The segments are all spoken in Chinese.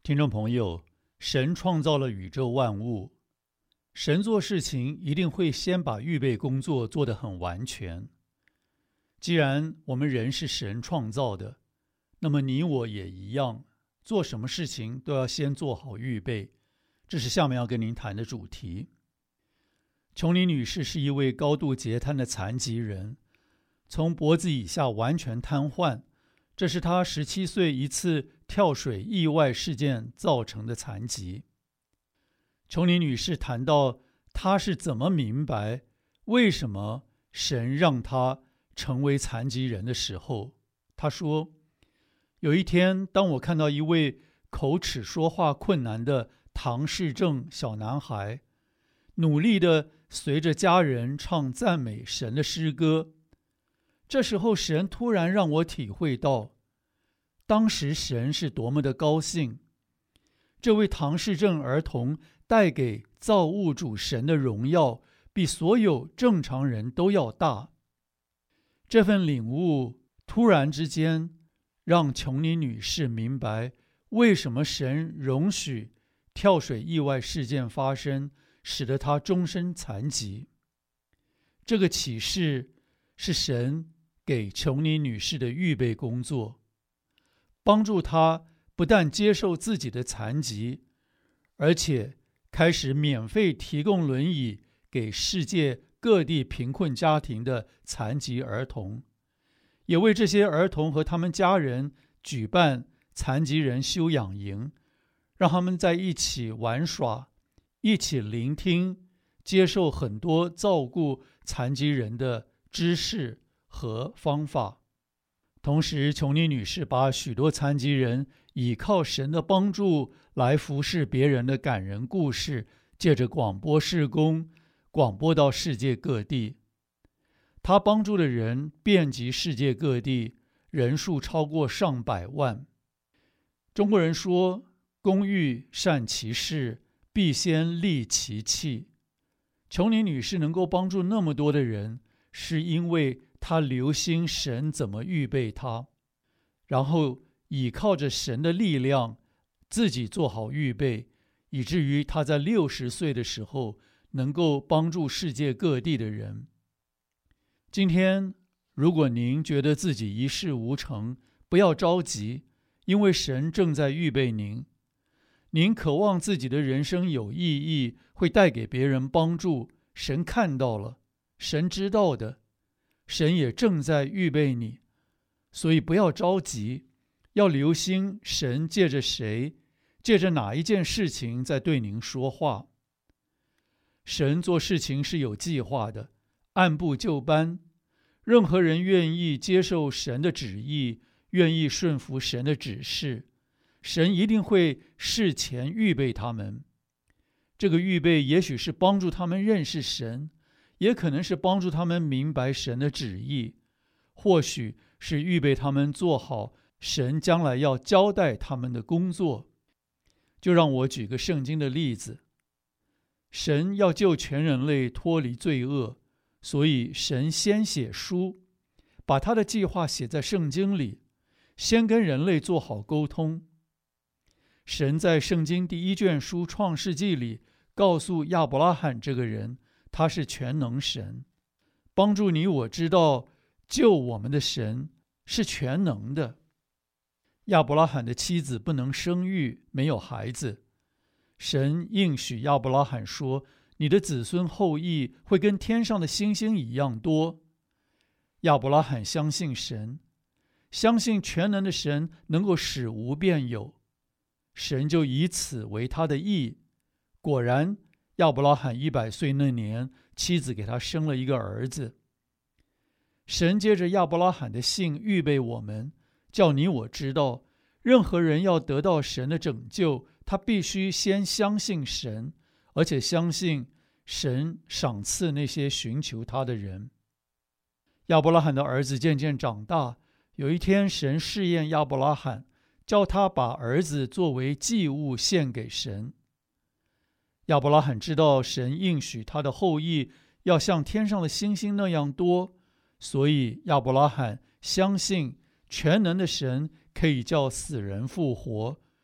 听众朋友，神创造了宇宙万物，神做事情一定会先把预备工作做得很完全。既然我们人是神创造的，那么你我也一样，做什么事情都要先做好预备。这是下面要跟您谈的主题。琼妮女士是一位高度截瘫的残疾人，从脖子以下完全瘫痪，这是她17岁一次跳水意外事件造成的残疾。琼妮女士谈到她是怎么明白为什么神让她成为残疾人的时候，她说，有一天当我看到一位口齿说话困难的唐氏症小男孩努力地随着家人唱赞美神的诗歌，这时候神突然让我体会到，当时神是多么的高兴，这位唐氏症儿童带给造物主神的荣耀比所有正常人都要大。这份领悟突然之间让琼妮女士明白为什么神容许跳水意外事件发生，使得她终身残疾。这个启示是神给琼妮女士的预备工作，帮助她不但接受自己的残疾，而且开始免费提供轮椅给世界各地贫困家庭的残疾儿童，也为这些儿童和他们家人举办残疾人休养营，让他们在一起玩耍，一起聆听，接受很多照顾残疾人的知识和方法。同时，琼妮女士把许多残疾人倚靠神的帮助来服侍别人的感人故事，借着广播事工广播到世界各地。她帮助的人遍及世界各地，人数超过上百万。中国人说，工欲善其事，必先利其器。琼妮女士能够帮助那么多的人，是因为她留心神怎么预备她，然后倚靠着神的力量，自己做好预备，以至于她在60岁的时候能够帮助世界各地的人。今天，如果您觉得自己一事无成，不要着急，因为神正在预备您。您渴望自己的人生有意义，会带给别人帮助，神看到了，神知道的，神也正在预备你。所以不要着急，要留心神借着谁，借着哪一件事情在对您说话。神做事情是有计划的，按部就班。任何人愿意接受神的旨意，愿意顺服神的指示，神一定会事前预备他们。这个预备也许是帮助他们认识神，也可能是帮助他们明白神的旨意，或许是预备他们做好神将来要交代他们的工作。就让我举个圣经的例子。神要救全人类脱离罪恶，所以神先写书，把他的计划写在圣经里，先跟人类做好沟通。神在圣经第1卷书创世纪里告诉亚伯拉罕这个人，他是全能神，帮助你我知道救我们的神是全能的。亚伯拉罕的妻子不能生育，没有孩子，神应许亚伯拉罕说，你的子孙后裔会跟天上的星星一样多。亚伯拉罕相信神，相信全能的神能够使无变有，神就以此为他的义。果然，亚伯拉罕100岁那年，妻子给他生了一个儿子。神借着亚伯拉罕的信预备我们，叫你我知道，任何人要得到神的拯救，他必须先相信神，而且相信神赏赐那些寻求他的人。亚伯拉罕的儿子渐渐长大，有一天神试验亚伯拉罕，叫他把儿子作为祭物献给神。亚伯拉罕知道神应许他的后裔要像天上的星星那样多，所以亚伯拉罕相信全能的神可以叫死人复活，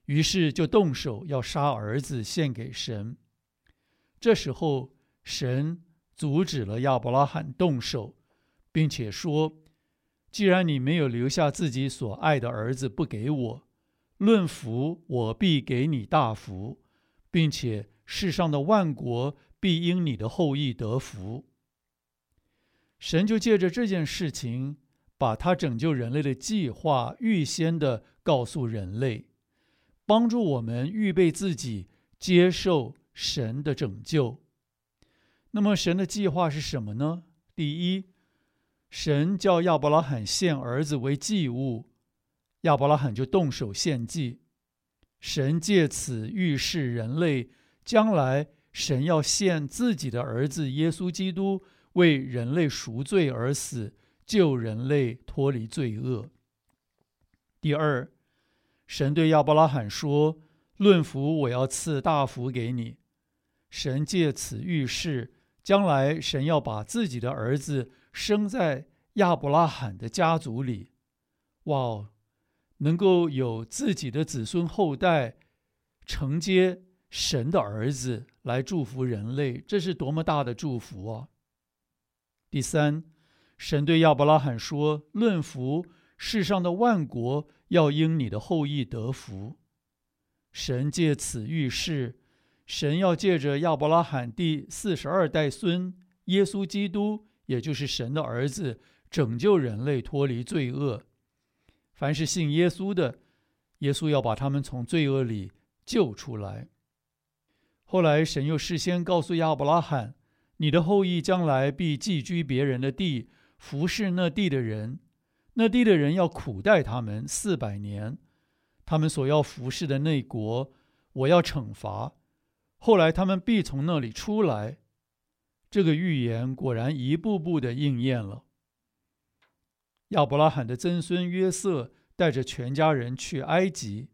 于是就动手要杀儿子献给神。这时候神阻止了亚伯拉罕动手，并且说，既然你没有留下自己所爱的儿子不给我，论福我必给你大福，并且世上的万国必因你的后裔得福。神就借着这件事情，把他拯救人类的计划预先的告诉人类，帮助我们预备自己接受神的拯救。那么神的计划是什么呢？第一，神叫亚伯拉罕献儿子为祭物，亚伯拉罕就动手献祭。神借此预示人类将来神要献自己的儿子耶稣基督为人类赎罪而死，救人类脱离罪恶。第二，神对亚伯拉罕说，论福我要赐大福给你。神借此预示将来神要把自己的儿子生在亚伯拉罕的家族里。哇，能够有自己的子孙后代承接神的儿子来祝福人类，这是多么大的祝福啊！第三，神对亚伯拉罕说，论福世上的万国要因你的后裔得福。神借此预示，神要借着亚伯拉罕第42代孙耶稣基督，也就是神的儿子，拯救人类脱离罪恶。凡是信耶稣的，耶稣要把他们从罪恶里救出来。后来神又事先告诉亚伯拉罕，你的后裔将来必寄居别人的地，服侍那地的人，那地的人要苦待他们400年，他们所要服侍的那国，我要惩罚，后来他们必从那里出来。这个预言果然一步步的应验了。亚伯拉罕的曾孙约瑟带着全家人去埃及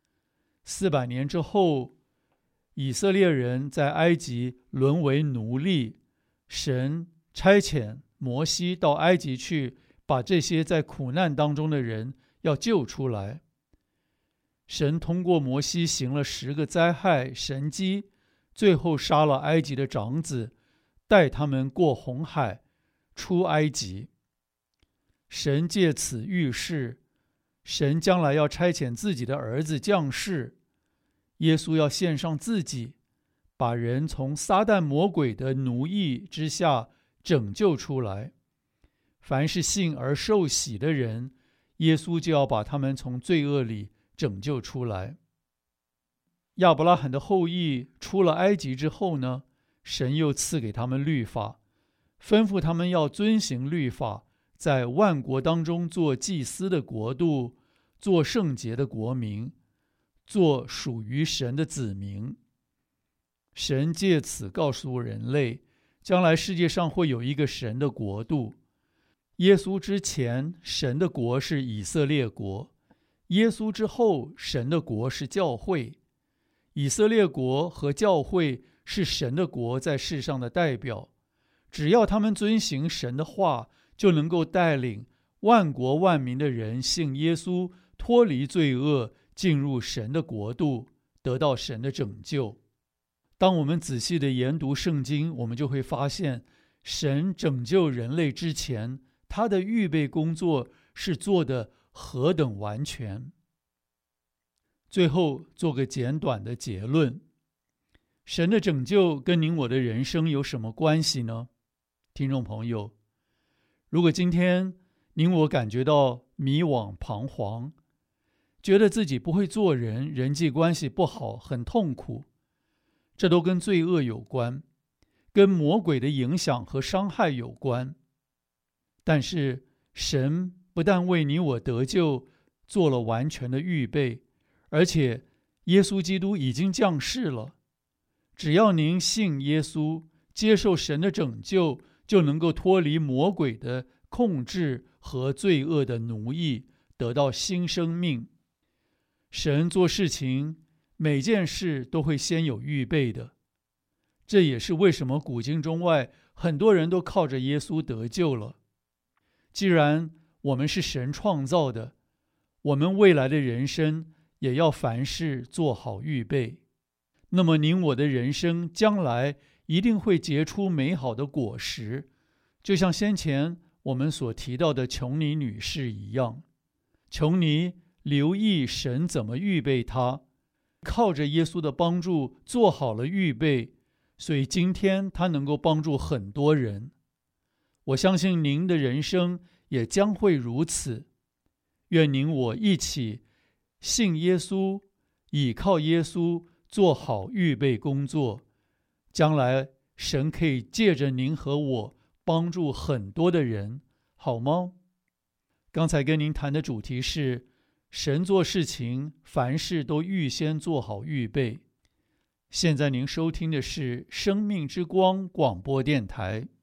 ，400年之后，以色列人在埃及沦为奴隶，神差遣摩西到埃及去，把这些在苦难当中的人要救出来。神通过摩西行了10个灾害神迹，最后杀了埃及的长子，带他们过红海，出埃及。神借此预示，神将来要差遣自己的儿子降世，耶稣要献上自己，把人从撒旦魔鬼的奴役之下拯救出来。凡是信而受洗的人，耶稣就要把他们从罪恶里拯救出来。亚伯拉罕的后裔出了埃及之后呢，神又赐给他们律法，吩咐他们要遵行律法，在万国当中做祭司的国度，做圣洁的国民，做属于神的子民。神借此告诉人类，将来世界上会有一个神的国度。耶稣之前，神的国是以色列国；耶稣之后，神的国是教会。以色列国和教会是神的国在世上的代表，只要他们遵行神的话，就能够带领万国万民的人信耶稣，脱离罪恶，进入神的国度，得到神的拯救。当我们仔细的研读圣经，我们就会发现，神拯救人类之前，他的预备工作是做得何等完全。最后做个简短的结论，神的拯救跟您我的人生有什么关系呢？听众朋友，如果今天您我感觉到迷惘彷徨，觉得自己不会做人，人际关系不好，很痛苦，这都跟罪恶有关，跟魔鬼的影响和伤害有关。但是神不但为你我得救做了完全的预备，而且耶稣基督已经降世了。只要您信耶稣，接受神的拯救，就能够脱离魔鬼的控制和罪恶的奴役，得到新生命。神做事情，每件事都会先有预备的。这也是为什么古今中外很多人都靠着耶稣得救了。既然我们是神创造的，我们未来的人生也要凡事做好预备。那么您我的人生将来一定会结出美好的果实，就像先前我们所提到的琼尼女士一样。琼尼留意神怎么预备她，靠着耶稣的帮助做好了预备，所以今天她能够帮助很多人。我相信您的人生也将会如此。愿您我一起信耶稣，倚靠耶稣，做好预备工作，将来神可以借着您和我帮助很多的人，好吗？刚才跟您谈的主题是神做事情，凡事都预先做好预备。现在您收听的是生命之光广播电台。